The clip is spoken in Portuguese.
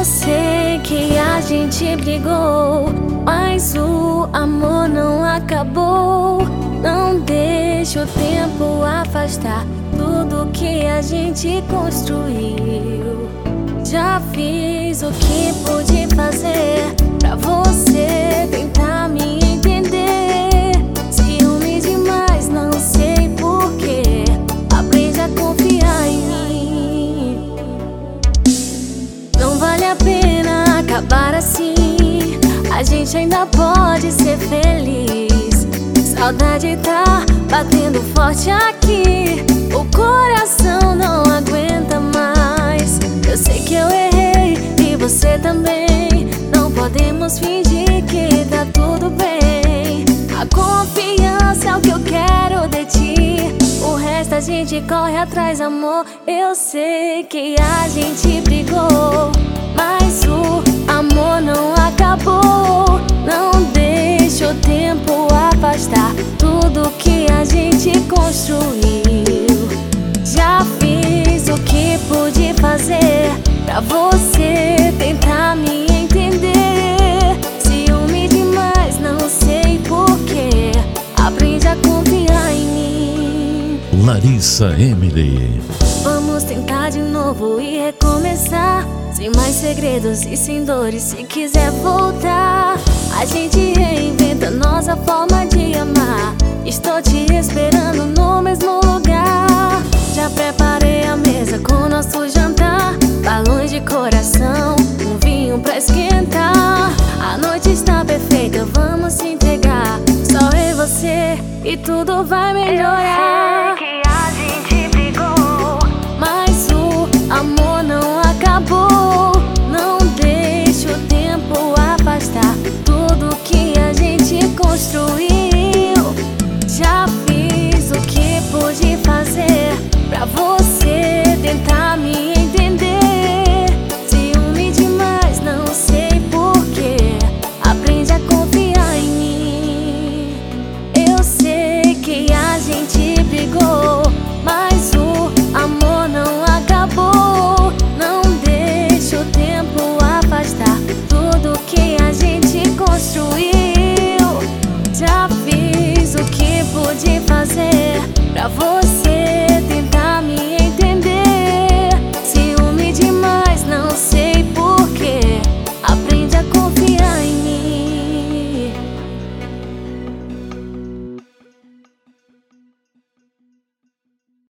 sei que a gente brigou, mas o amor não acabou. Não deixe o tempo afastar tudo que a gente construiu. Já fiz o que pude fazer pra você tentar me entender. Ciúme demais, não sei porquê. Aprende a confiar em mim. Não vale a pena acabar assim. A gente ainda pode ser feliz. Saudade tá batendo forte aqui. O coração não aguenta mais. Eu sei que eu errei e você também. Não podemos fingir que tá tudo bem. A confiança é o que eu quero de ti. O resto a gente corre atrás, amor. Eu sei que a gente brigou, mas o amor não acabou. Não deixe o tempo afastar tudo que a gente construiu. Já fiz o que pude fazer pra você tentar me entender. Ciúme demais, não sei porquê. Aprende a confiar em mim. Larissa Emily. Vamos tentar de novo e recomeçar, sem mais segredos e sem dores. Se quiser voltar, a gente reinventa nossa forma de amar. Estou te esperando no mesmo lugar. Já preparei a mesa com nosso jantar, balões de coração, um vinho pra esquentar. A noite está perfeita, vamos se entregar. Só eu e você e tudo vai melhorar.